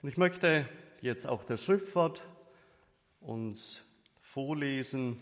Und ich möchte jetzt auch das Schriftwort uns vorlesen.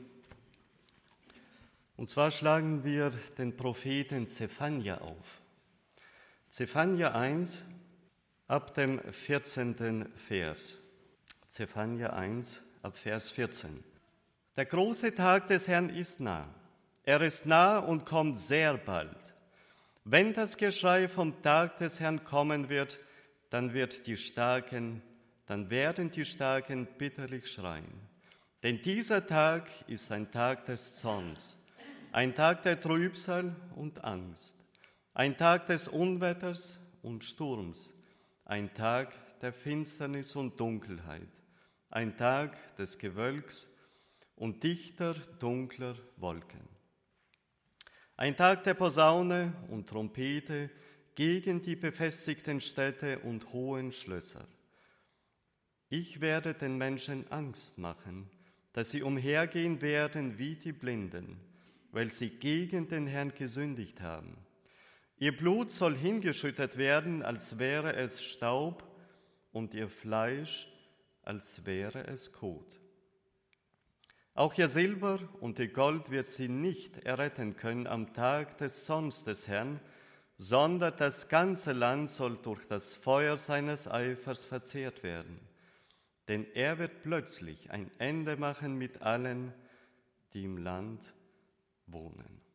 Und zwar schlagen wir den Propheten Zephania auf. Zephania 1 ab dem 14. Vers. Zephania 1 ab Vers 14. Der große Tag des Herrn ist nah. Er ist nah und kommt sehr bald. Wenn das Geschrei vom Tag des Herrn kommen wird, dann werden die Starken bitterlich schreien. Denn dieser Tag ist ein Tag des Zorns, ein Tag der Trübsal und Angst, ein Tag des Unwetters und Sturms, ein Tag der Finsternis und Dunkelheit, ein Tag des Gewölks und dichter, dunkler Wolken. Ein Tag der Posaune und Trompete gegen die befestigten Städte und hohen Schlösser. Ich werde den Menschen Angst machen, dass sie umhergehen werden wie die Blinden, weil sie gegen den Herrn gesündigt haben. Ihr Blut soll hingeschüttet werden, als wäre es Staub, und ihr Fleisch, als wäre es Kot. Auch ihr Silber und ihr Gold wird sie nicht erretten können am Tag des Zorns des Herrn, sondern das ganze Land soll durch das Feuer seines Eifers verzehrt werden. Denn er wird plötzlich ein Ende machen mit allen, die im Land wohnen.